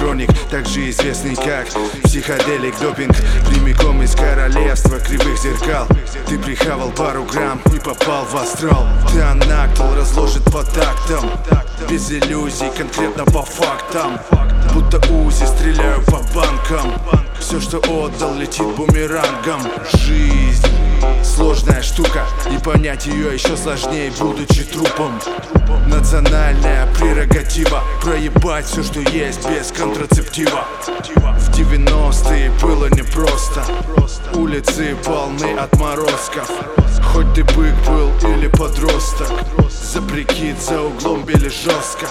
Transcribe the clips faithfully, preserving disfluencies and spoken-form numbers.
хроник, также известный как психоделик допинг. Прямиком из королевства кривых зеркал. Ты прихавал пару грамм и попал в астрал. Ты анактал, разложит по тактам, без иллюзий, конкретно по фактам. Будто Узи, стреляю по банкам. Все, что отдал, летит бумерангом. Жизнь сложная штука, и понять ее еще сложнее, будучи трупом. Национальная прерогатива проебать все, что есть, без контрацептива. В девяностые было непросто, улицы полны отморозков. Хоть ты бык был или подросток, за прикид за углом били жестко.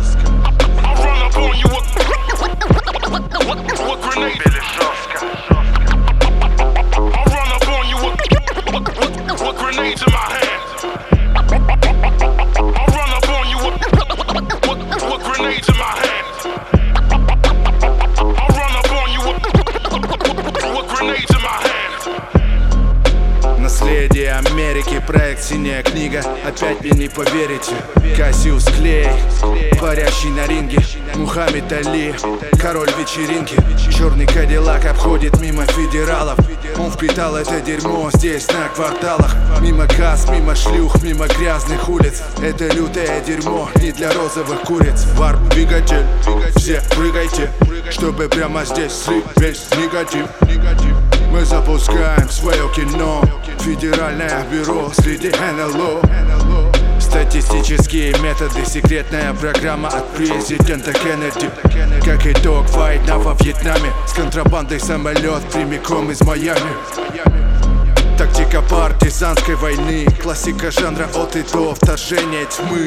Наследие Америки, проект «Синяя книга». Опять мне не поверите. Кассиус Клей, парящий на ринге. Мухаммед Али, король вечеринки. Черный кадиллак обходит мимо федералов. Он впитал это дерьмо здесь, на кварталах. Мимо касс, мимо шлюх, мимо грязных улиц. Это лютое дерьмо не для розовых куриц. Варп, двигатель, все прыгайте, чтобы прямо здесь слить весь негатив. Мы запускаем свое кино. Федеральное бюро среди эн эл о. Статистические методы, секретная программа от президента Кеннеди. Как итог, война во Вьетнаме, с контрабандой самолет прямиком из Майами. Тактика партизанской войны, классика жанра от и до, вторжение тьмы.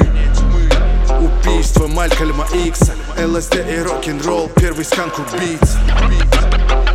Убийство Малькольма Икса, эл эс дэ и рок-н-ролл, первый сканк убийца.